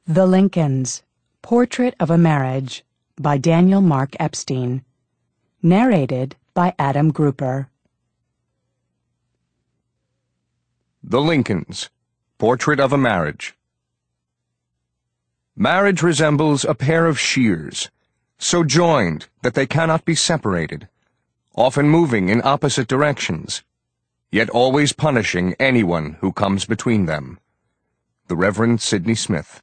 The Lincolns, Portrait of a Marriage by Daniel Mark Epstein. Narrated by Adam Grouper. The Lincolns, Portrait of a Marriage. Marriage resembles a pair of shears, so joined that they cannot be separated, often moving in opposite directions, yet always punishing anyone who comes between them. The Reverend Sidney Smith.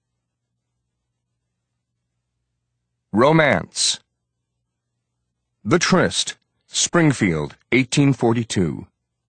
Romance. The Tryst, Springfield, 1842.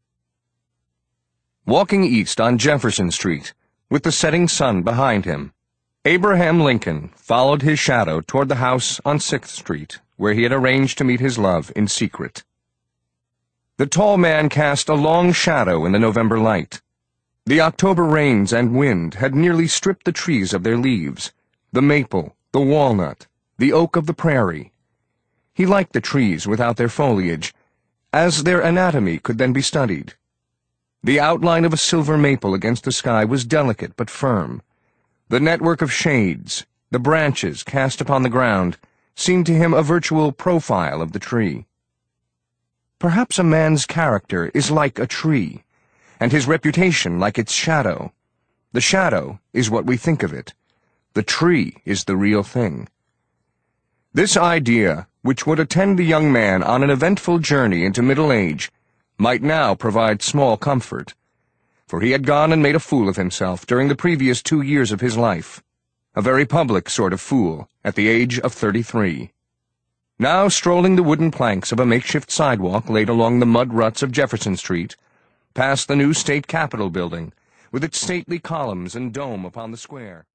Walking east on Jefferson Street, with the setting sun behind him, Abraham Lincoln followed his shadow toward the house on 6th Street, where he had arranged to meet his love in secret. The tall man cast a long shadow in the November light. The October rains and wind had nearly stripped the trees of their leaves, the maple, the walnut, the oak of the prairie. He liked the trees without their foliage, as their anatomy could then be studied. The outline of a silver maple against the sky was delicate but firm. The network of shades, the branches cast upon the ground, seemed to him a virtual profile of the tree. Perhaps a man's character is like a tree, and his reputation like its shadow. The shadow is what we think of it. The tree is the real thing. This idea, which would attend the young man on an eventful journey into middle age, might now provide small comfort, for he had gone and made a fool of himself during the previous 2 years of his life, a very public sort of fool, at the age of 33. Now strolling the wooden planks of a makeshift sidewalk laid along the mud ruts of Jefferson Street, past the new state capitol building, with its stately columns and dome upon the square.